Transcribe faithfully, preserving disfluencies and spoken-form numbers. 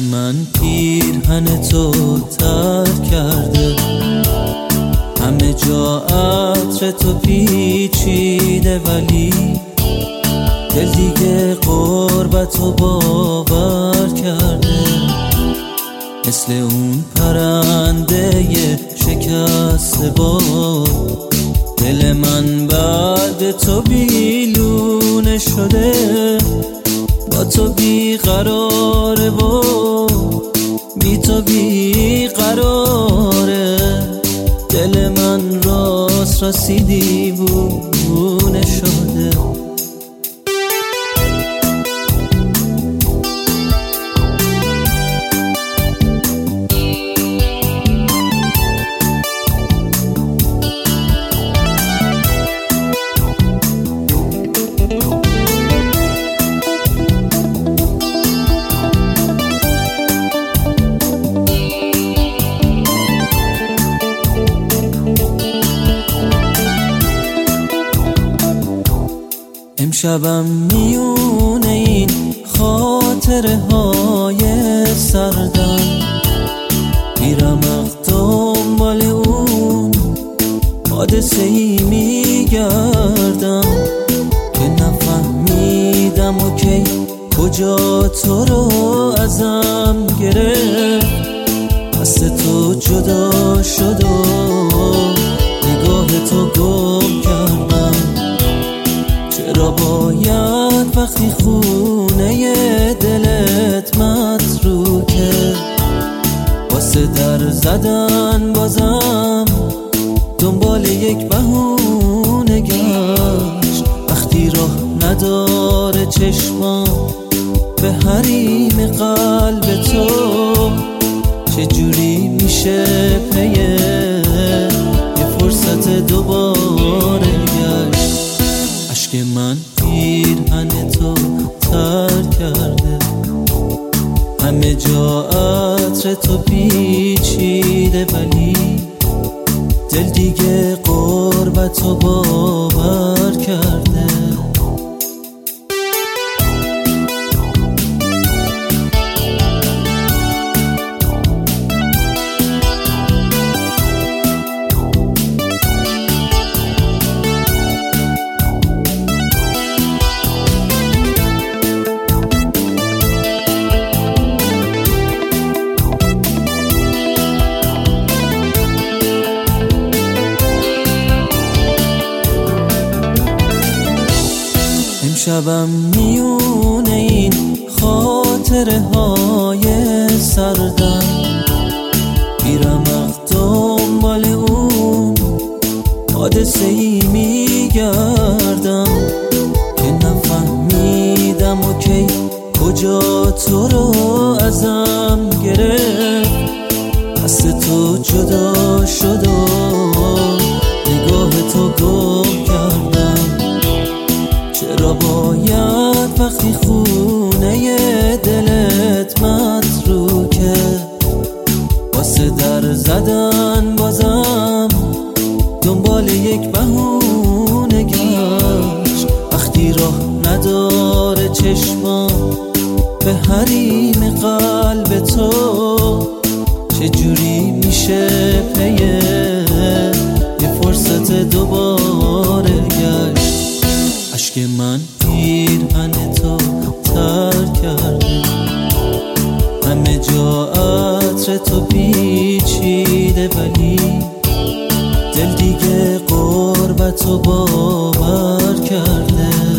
من پیرهن تو تر کرده، همه جا عطر تو پیچیده، ولی دل دیگه غربتو باور کرده. مثل اون پرنده شکسته بال، دل من بعد تو بیلونه شده. با تو بیقراره و بی تو بیقراره، دل من راست راستی دیوونه شده. امشبم میونه این خاطره های سردم، میرم دنبال اون حادثه ای میگردم که نفهمیدم و کی کجا تو رو ازم گرفت. دست تو جدا شد و نگاه تو گم کردم. چرا باید وقتی خونه دلت متروکه، واسه در زدن بازم دنبال یک بهونه گشت؟ وقتی راه نداره چشمام به حریم قلب تو، چجوری میشه پیه یه فرصت دوباره گشت؟ عشق من پیرهن تو تر کرده، همه جا عطر تو پیچیده، ولی دل دیگه غربتو باور کرده. امشبم میونه این خاطره های سردم، میرم دنبال اون حادثه ای میگردم که نفهمیدم و کی کجا تو رو ازم گرفت. دست تو جدا شد و نگاه تو گم کردم. چرا باید وقتی خونه دلت متروکه، واسه در زدن بازم دنبال یک بهونه گشت؟ وقتی راه نداره چشمام به حریم قلب تو، چجوری میشه پیه یه فرصت دوباره گشت؟ عشق من پیرهن تو تر کرده، همه جا عطر تو پیچیده، ولی دل دیگه غربتو باور کرده.